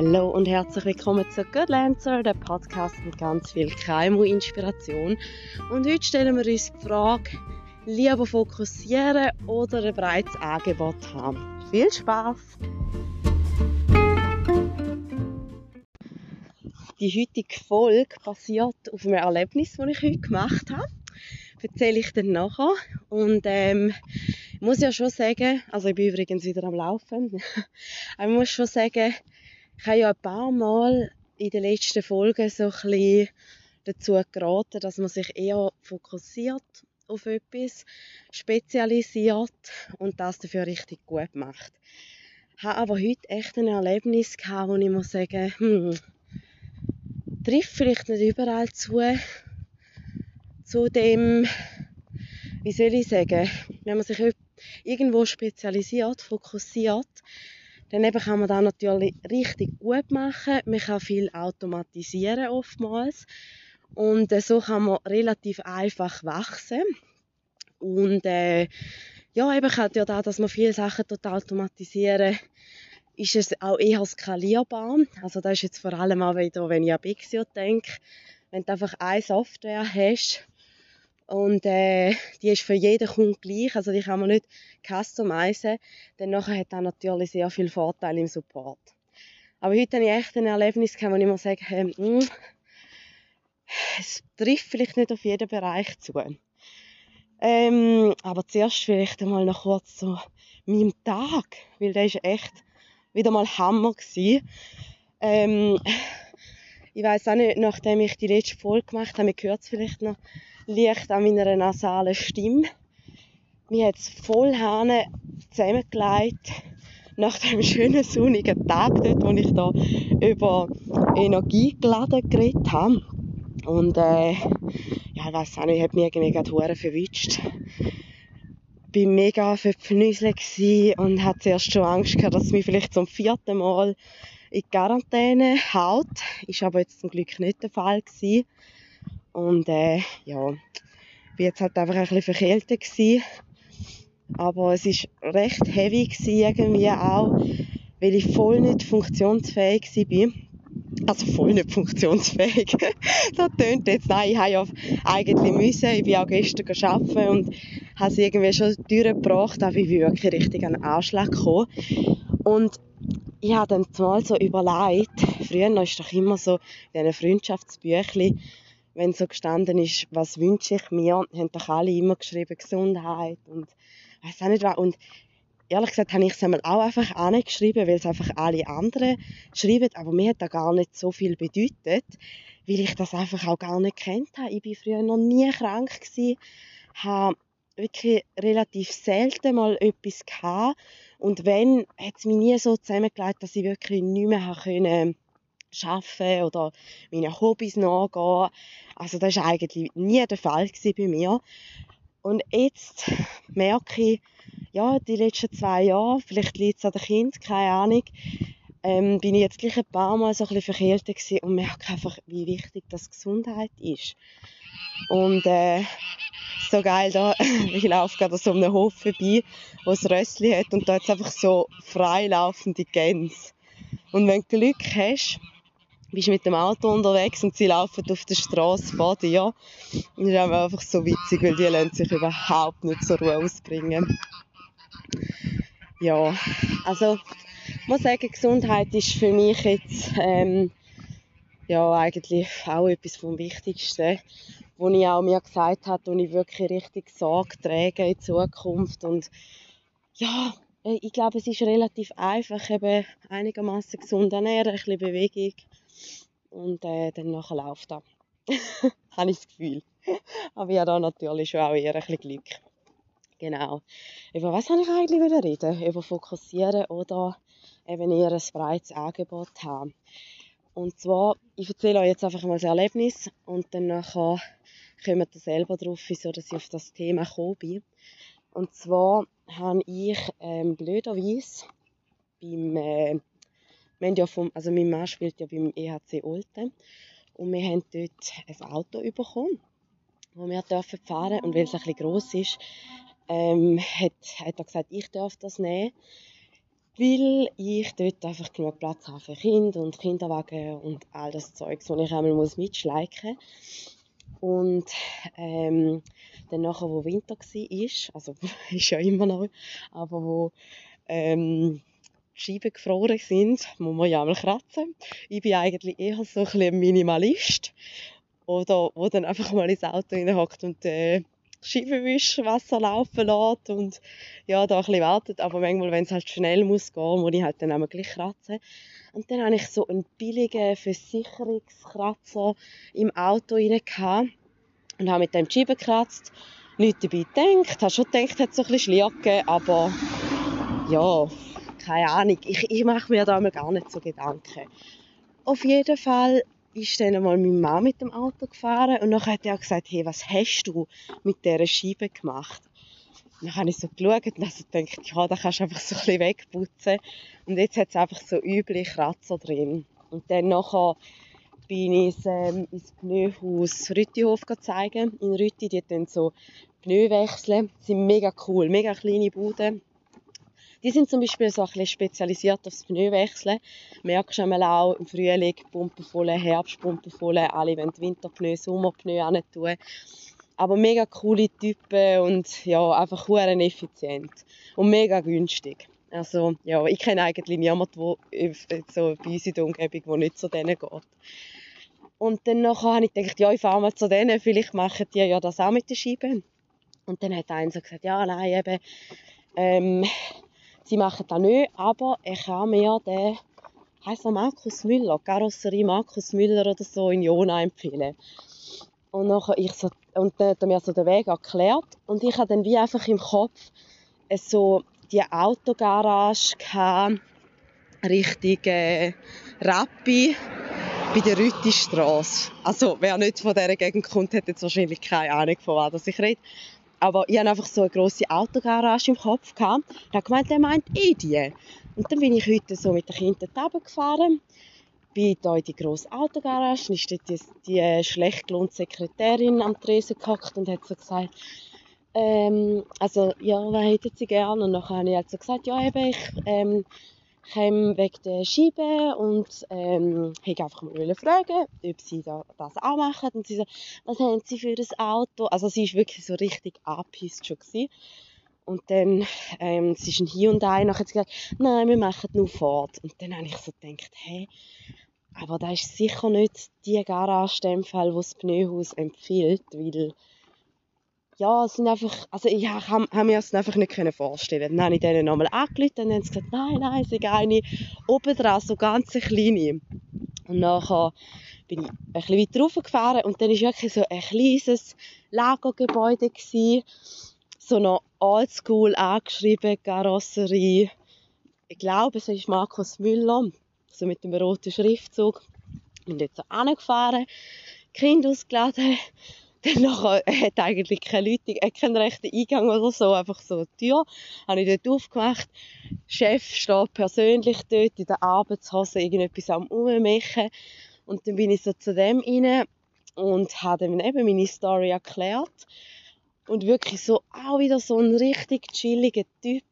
Hallo und herzlich willkommen zu Good Lancer, der Podcast mit ganz viel KMU-Inspiration. Und heute stellen wir uns die Frage, lieber fokussieren oder ein breites Angebot haben. Viel Spaß! Die heutige Folge basiert auf einem Erlebnis, das ich heute gemacht habe. Erzähle ich dann nachher. Und ich muss ja schon sagen, also ich bin übrigens wieder am Laufen, aber ich muss schon sagen, ich habe ja ein paar Mal in den letzten Folgen so ein bisschen dazu geraten, dass man sich eher fokussiert auf etwas, spezialisiert und das dafür richtig gut macht. Ich habe aber heute echt ein Erlebnis gehabt, wo ich muss sagen, trifft vielleicht nicht überall zu dem, wie soll ich sagen, wenn man sich irgendwo spezialisiert, fokussiert, dann eben kann man das natürlich richtig gut machen. Man kann viel automatisieren oftmals und so kann man relativ einfach wachsen. Und ja, eben halt ja da, dass man viele Sachen automatisieren, ist es auch eher skalierbar. Also das ist jetzt vor allem auch wieder, wenn ich an Bixio denke, wenn du einfach eine Software hast und die ist für jeden Kunden gleich, also die kann man nicht customizen, dann nachher hat das natürlich sehr viel Vorteil im Support. Aber heute hatte ich echt ein Erlebnis, wo ich mir sage, es trifft vielleicht nicht auf jeden Bereich zu. Aber zuerst vielleicht einmal noch kurz so meinem Tag, weil der ist echt wieder mal Hammer gewesen. Ich weiss auch nicht, nachdem ich die letzte Folge gemacht habe, man hört es vielleicht noch leicht an meiner nasalen Stimme. Mir hat es voll Hahn zusammengelegt nach dem schönen sonnigen Tag dort, wo ich da über Energie geladen geredet habe. Und ja, ich weiss auch nicht, hat mich irgendwie gerade verdammt verwünscht. Ich war mega verpfnüselt und hatte zuerst schon Angst gehabt, dass es mich vielleicht zum 4. Mal in die Quarantäne haut. Ist aber jetzt zum Glück nicht der Fall gewesen. Und ja, ich war jetzt halt einfach ein bisschen verkältet gewesen. Aber es war recht heavy gewesen, irgendwie auch, weil ich voll nicht funktionsfähig war. Also voll nicht funktionsfähig. Das tönt jetzt. Nein, ich habe ja eigentlich müssen. Ich bin auch gestern arbeiten und habe es irgendwie schon durchgebracht, aber ich bin wirklich richtig an den Anschlag gekommen. Und ich habe dann mal so überlegt, früher war es doch immer so, in diesen Freundschaftsbüchlein, wenn so gestanden ist, was wünsche ich mir, haben doch alle immer geschrieben, Gesundheit und weiss auch nicht was. Und ehrlich gesagt habe ich es einmal auch einfach angeschrieben, weil es einfach alle anderen schreiben, aber mir hat das gar nicht so viel bedeutet, weil ich das einfach auch gar nicht kennt habe. Ich war früher noch nie krank gewesen, habe wirklich relativ selten mal etwas gehabt und wenn, hat es mich nie so zusammengelegt, dass ich wirklich nicht mehr arbeiten konnte oder meine Hobbys nachgehen. Also das war eigentlich nie der Fall bei mir. Und jetzt merke ich, ja, die letzten 2 Jahre, vielleicht liegt es an den Kindern, keine Ahnung, bin ich jetzt gleich ein paar Mal so ein bisschen verkältet gewesen und merke einfach, wie wichtig das Gesundheit ist. Und so geil da, ich laufe gerade so um einen Hof vorbei, wo es Rössli hat und da hat es einfach so freilaufende Gänse. Und wenn du Glück hast, bist mit dem Auto unterwegs und sie laufen auf der Straße vor dir. Und das ist einfach so witzig, weil die lassen sich überhaupt nicht zur Ruhe ausbringen. Ja, also ich muss sagen, Gesundheit ist für mich jetzt ja eigentlich auch etwas vom Wichtigsten, wo ich auch mir gesagt habe, wo ich wirklich richtig Sorge trage in Zukunft. Und ja, ich glaube, es ist relativ einfach, eben einigermaßen gesund ernähren, ein bisschen Bewegung und dann nachher läuft das. Habe ich das Gefühl. Aber ich habe da natürlich schon auch eher ein bisschen Glück. Genau. Über was wollte ich eigentlich reden? Über Fokussieren oder eben eher ein breites Angebot haben. Und zwar, ich erzähle euch jetzt einfach mal das Erlebnis und dann nachher kommt ihr selber drauf, wieso dass ich auf das Thema gekommen bin. Und zwar habe ich blöderweise also mein Mann spielt ja beim EHC Olten und wir haben dort ein Auto bekommen, das wir fahren dürfen. Und weil es ein bisschen gross ist, hat er gesagt, ich darf das nehmen. weil ich dort einfach genug Platz habe für Kinder und Kinderwagen und all das Zeug, das ich einmal mitschleichen muss. Und dann nachher, wo Winter war, also ist ja immer noch, aber wo die Scheiben gefroren sind, muss man ja einmal kratzen. Ich bin eigentlich eher so ein bisschen ein Minimalist, oder wo dann einfach mal ins Auto reinhockt und Scheibenwischwasser laufen lässt und ja, da ein bisschen wartet. Aber manchmal, wenn es halt schnell muss gehen, muss ich halt dann auch gleich kratzen. Und dann hatte ich so einen billigen Versicherungskratzer im Auto rein gehabt und habe mit dem die Scheibe gekratzt. Nichts dabei gedacht. Ich habe schon gedacht, es hat so ein bisschen Schlierke, aber ja, keine Ahnung. Ich mache mir da mal gar nicht so Gedanken. Auf jeden Fall ist dann einmal meine Mama mit dem Auto gefahren und dann hat er gesagt, hey, was hast du mit dieser Scheibe gemacht? Und dann habe ich so geschaut und also gedacht, ja, da kannst du einfach so ein bisschen wegputzen. Und jetzt hat es einfach so üble Kratzer drin. Und dann nachher bin ich ins Pneuhaus Rüttihof zeigen. In Rütti, die dann so Pneu wechseln. Die sind mega cool, mega kleine Buden. Die sind zum Beispiel so ein bisschen spezialisiert aufs Pneuwechseln. Merkst du einmal auch im Frühling Pumpe voll, Herbst Pumpe voll, alle wollen Winterpneu, Sommerpneu rein tun. Aber mega coole Typen und ja, einfach verdammt effizient und mega günstig. Also ja, ich kenne eigentlich niemanden, der so bei uns in der Umgebung, der nicht zu denen geht. Und dann nachher habe ich gedacht, ja, ich fahre mal zu denen, vielleicht machen die ja das auch mit den Scheiben. Und dann hat einer so gesagt, ja, nein, eben, sie machen das nicht, aber ich kann mir den, heisst er Markus Müller, Karosserie Markus Müller oder so in Jona empfehlen. Und dann hat er mir so den Weg erklärt und ich hatte dann wie einfach im Kopf so die Autogarage Richtung Rappi bei der Rüttistrasse. Also wer nicht von dieser Gegend kommt, hat jetzt wahrscheinlich keine Ahnung, von was ich rede. Aber ich hatte einfach so eine grosse Autogarage im Kopf. Ich habe gemeint, der meint die. Und dann bin ich heute so mit den Kindern runtergefahren, bin da in die grosse Autogarage, dann ist dort die schlecht gelohnte Sekretärin am Tresen gehockt und hat so gesagt, also, ja, was hätten Sie gerne? Und dann habe ich halt so gesagt, ja, eben, ich komme wegen der Scheibe und wollte einfach mal fragen, ob Sie das auch machen. Und sie so, was haben Sie für ein Auto? Also sie war wirklich so richtig angepisst schon gewesen. Und dann, es ist ein Hyundai, nachher hat sie gesagt, nein, wir machen nur Ford. Und dann habe ich so gedacht, hey, aber das ist sicher nicht die Garage in dem Fall, die das Pneuhaus empfiehlt, weil ja, es sind einfach, also ich habe mir das einfach nicht vorstellen. Dann habe ich denen nochmal angerufen und dann haben sie gesagt, nein, es ist eine obendran, so ganz kleine. Und nachher bin ich ein bisschen weiter raufgefahren und dann war wirklich so ein kleines Lagergebäude gewesen, so noch oldschool angeschrieben, Karosserie. Ich glaube, es ist Markus Müller, so mit dem roten Schriftzug. Ich bin dort so angefahren, Kind ausgeladen. Dann nachher, hat eigentlich keine Leute, keinen rechten Eingang oder so, einfach so eine Tür. Habe ich dort aufgemacht. Chef steht persönlich dort in der Arbeitshose irgendetwas am Rummachen. Und dann bin ich so zu dem rein und habe ihm eben meine Story erklärt. Und wirklich so, auch wieder so ein richtig chilliger Typ.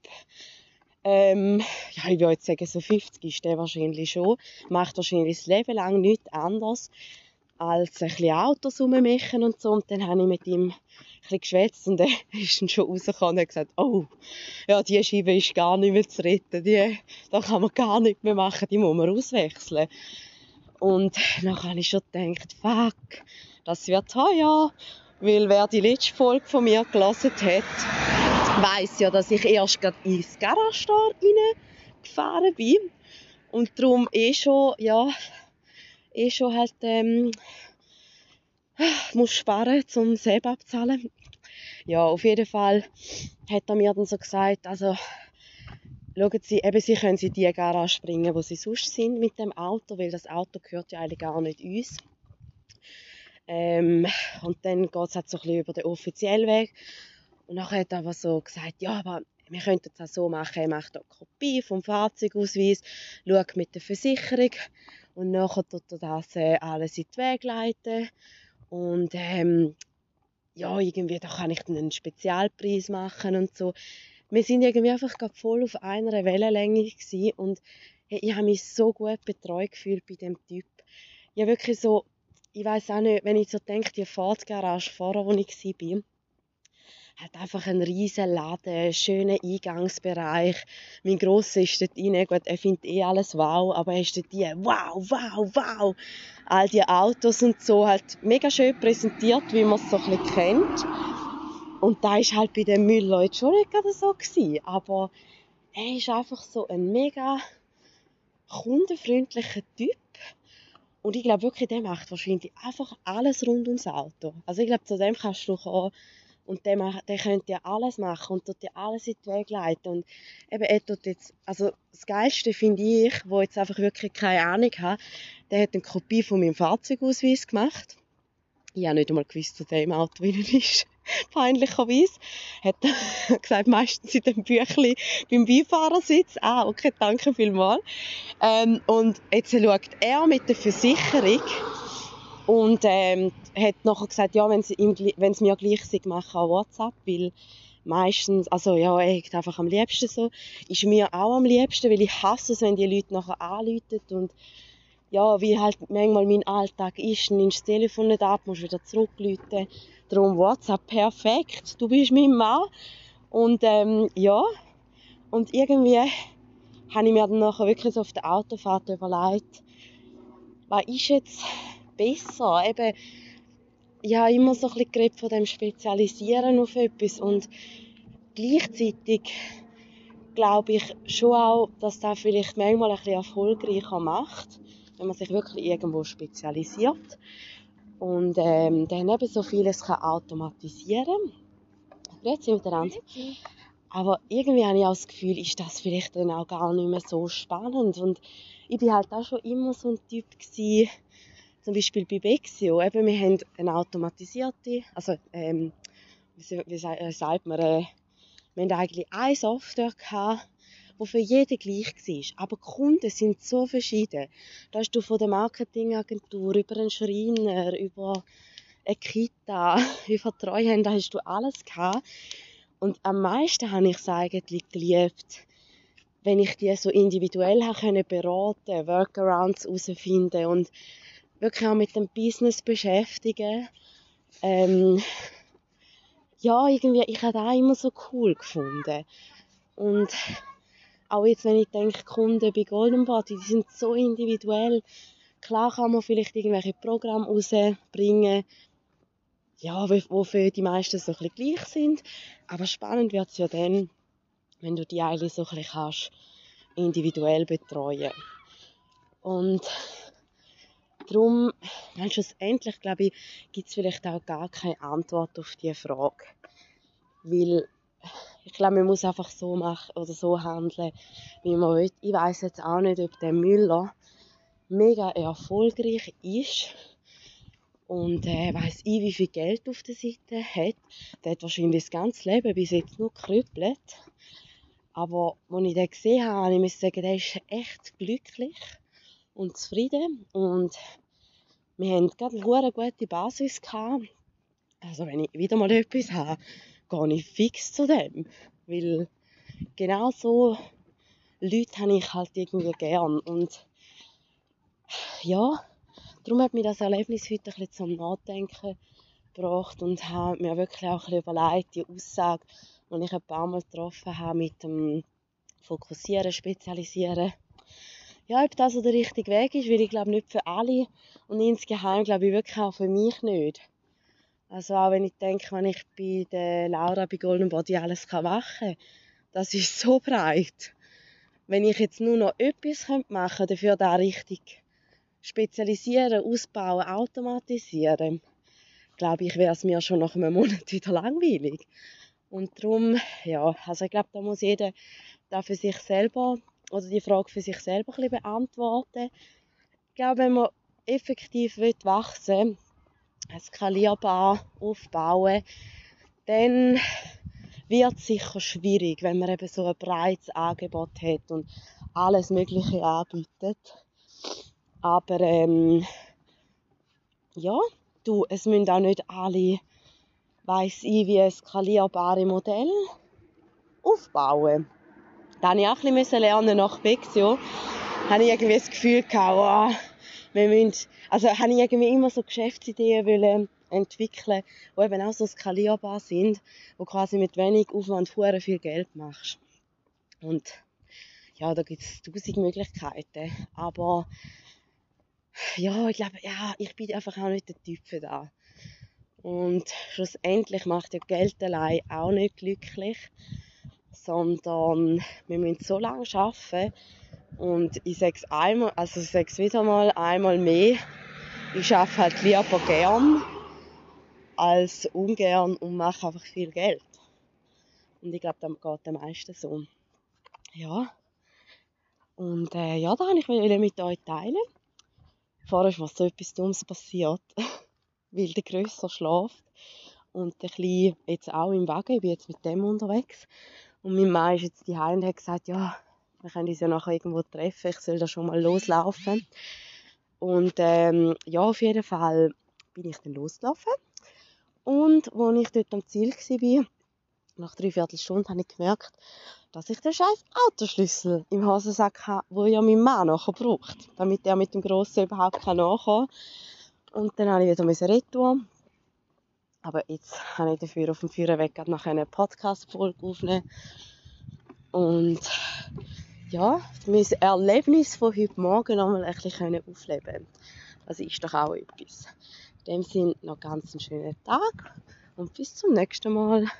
Ja, ich würde jetzt sagen, so 50 ist der wahrscheinlich schon. Macht wahrscheinlich das Leben lang nichts anderes als ein bisschen Autos rummachen und so. Und dann habe ich mit ihm ein bisschen geschwätzt und er ist dann schon rausgekommen und hat gesagt, oh, ja, die Scheibe ist gar nicht mehr zu retten, da kann man gar nichts mehr machen, die muss man auswechseln. Und dann habe ich schon gedacht, fuck, das wird teuer, weil wer die letzte Folge von mir gelesen hat, weiss ja, dass ich erst gerade ins Garage reingefahren bin und darum schon halt muss sparen, um selber abzahlen. Ja, auf jeden Fall hat er mir dann so gesagt, also schauen Sie, eben, Sie können in die Garage bringen, wo Sie sonst sind mit dem Auto, weil das Auto gehört ja eigentlich gar nicht uns. Und dann geht es halt so ein bisschen über den offiziellen Weg. Und nachher hat er aber so gesagt, ja, aber wir könnten es auch so machen, er macht eine Kopie vom Fahrzeugausweis, schaut mit der Versicherung und nachher tut er das alles in die Wege leiten. Und ja, irgendwie, da kann ich dann einen Spezialpreis machen und so. wir sind irgendwie einfach gerade voll auf einer Wellenlänge gewesen und hey, ich habe mich so gut betreut gefühlt bei dem Typ. Ja, wirklich so, ich weiß auch nicht, wenn ich so denke, die Ford-Garage vorher, wo ich war, hat einfach einen riesen Laden, einen schönen Eingangsbereich. Mein Grosser ist dort rein, gut, er findet alles wow, aber er ist dort rein, wow, wow, wow. All die Autos und so, halt mega schön präsentiert, wie man es so ein bisschen kennt. Und da ist halt bei dem Müller jetzt schon nicht gerade so gewesen, aber er ist einfach so ein mega kundenfreundlicher Typ. Und ich glaube wirklich, der macht wahrscheinlich einfach alles rund ums Auto. Also ich glaube, zu dem kannst du kommen und der könnte dir alles machen und tut dir alles in den Weg leiten. Und eben, er tut jetzt, also das Geilste finde ich, wo jetzt einfach wirklich keine Ahnung hat, der hat eine Kopie von meinem Fahrzeugausweis gemacht. Ich habe nicht einmal gewusst, dass der im Auto drin ist. Peinlicherweise. Hat er gesagt, meistens in dem Büchlein beim Beifahrersitz. Ah, okay, danke vielmals. Und jetzt schaut er mit der Versicherung und hat nachher gesagt, ja, wenn es mir gleich sind, mache an WhatsApp, weil meistens, also ja, er hat einfach am liebsten so, ist mir auch am liebsten, weil ich hasse es, wenn die Leute nachher anrufen und ja, wie halt manchmal mein Alltag ist, dann nimmst du das Telefon nicht ab, musst wieder zurückrufen. Darum WhatsApp perfekt, du bist mein Mann. Und ja, und irgendwie habe ich mir dann nachher wirklich so auf der Autofahrt überlegt, was ist jetzt besser? Eben, ich habe immer so ein bisschen geredet von dem Spezialisieren auf etwas und gleichzeitig glaube ich schon auch, dass das vielleicht manchmal ein bisschen erfolgreicher macht, wenn man sich wirklich irgendwo spezialisiert und dann eben so vieles kann automatisieren. Grüezi miteinander. Aber irgendwie habe ich auch das Gefühl, ist das vielleicht dann auch gar nicht mehr so spannend. Und ich bin halt auch schon immer so ein Typ gewesen, zum Beispiel bei Bexio. Eben, wir haben eine automatisierte, also wie sagt man, wir haben eigentlich eine Software gehabt, die für jeden gleich war. Aber die Kunden sind so verschieden. Da hast du von der Marketingagentur über einen Schreiner, über eine Kita, über Treuhänder, hast du alles gehabt. Und am meisten habe ich es eigentlich geliebt, wenn ich die so individuell beraten konnte, Workarounds herausfinden und wirklich auch mit dem Business beschäftigen. Ja, irgendwie, ich habe das auch immer so cool gefunden. Und auch jetzt, wenn ich denke, Kunden bei Golden Body, die sind so individuell. Klar kann man vielleicht irgendwelche Programme rausbringen, ja, wo für die meisten so ein bisschen gleich sind. Aber spannend wird es ja dann, wenn du die eigentlich so ein bisschen kannst individuell betreuen. Und darum, schlussendlich, glaube ich, gibt es vielleicht auch gar keine Antwort auf diese Frage. Weil ich glaube, man muss einfach so machen oder so handeln, wie man will. Ich weiss jetzt auch nicht, ob der Müller mega erfolgreich ist und weiss ich, wie viel Geld auf der Seite hat. Der hat wahrscheinlich das ganze Leben bis jetzt nur gekrüppelt. Aber als ich den gesehen habe, muss ich sagen, der ist echt glücklich und zufrieden. Und wir haben gerade eine gute Basis gehabt. Also wenn ich wieder mal etwas habe, gehe ich fix zu dem. Weil genau so Leute habe ich halt irgendwie gern. Und ja, darum hat mich das Erlebnis heute ein bisschen zum Nachdenken gebracht und habe mir wirklich auch ein bisschen überlegt, die Aussage, die ich ein paar Mal getroffen habe mit dem Fokussieren, Spezialisieren. Ja, ob das so der richtige Weg ist, weil ich glaube nicht für alle und insgeheim glaube ich wirklich auch für mich nicht. Also auch wenn ich denke, wenn ich bei der Laura bei Golden Body alles machen kann, das ist so breit. Wenn ich jetzt nur noch etwas machen könnte, dafür da richtig spezialisieren, ausbauen, automatisieren, glaube ich, wäre es mir schon nach einem Monat wieder langweilig. Und darum, ja, also ich glaube, da muss jeder da für sich selber, oder die Frage für sich selber ein bisschen beantworten. Ich glaube, wenn man effektiv wachsen will, skalierbar aufbauen, dann wird es sicher schwierig, wenn man eben so ein breites Angebot hat und alles Mögliche anbietet. Aber ja, es müssen auch nicht alle, weiss ich, wie skalierbare Modelle aufbauen. Da musste ich auch ein bisschen lernen nach Bexio. Habe ich irgendwie das Gefühl gehabt, habe ich irgendwie immer so Geschäftsideen wollen entwickeln, die eben auch so skalierbar sind, wo quasi mit wenig Aufwand verdammt viel Geld machst. Und ja, da gibt es 1000 Möglichkeiten. Aber ja, ich glaube, ja, ich bin einfach auch nicht der Typ für das. Und schlussendlich macht ja Geld allein auch nicht glücklich, sondern wir müssen so lange arbeiten. Und ich sage es wieder mal, einmal mehr, ich arbeite halt lieber gern als ungern und mache einfach viel Geld. Und ich glaube, das geht den meisten so. Ja. Und ja, da wollte ich mit euch teilen. Vorher ist mir so etwas Dummes passiert, weil der Grösser schläft und der Kleine jetzt auch im Wagen. Ich bin jetzt mit dem unterwegs. Und mein Mann ist jetzt daheim und hat gesagt, ja, wir können uns ja nachher irgendwo treffen, ich soll da schon mal loslaufen. Und ja, auf jeden Fall bin ich dann losgelaufen. Und als ich dort am Ziel war, nach 3/4 Stunde, habe ich gemerkt, dass ich den scheiß Autoschlüssel im Hosensack habe, den ja mein Mann nachher braucht, damit er mit dem Grossen überhaupt nachkommen kann. Und dann musste ich wieder retour. Aber jetzt habe ich dafür auf dem Führerweg noch eine Podcast-Folge aufnehmen. Und ja, mein Erlebnis von heute Morgen nochmal ein bisschen aufleben. Das ist doch auch etwas. In dem Sinne noch ganz einen schönen Tag und bis zum nächsten Mal.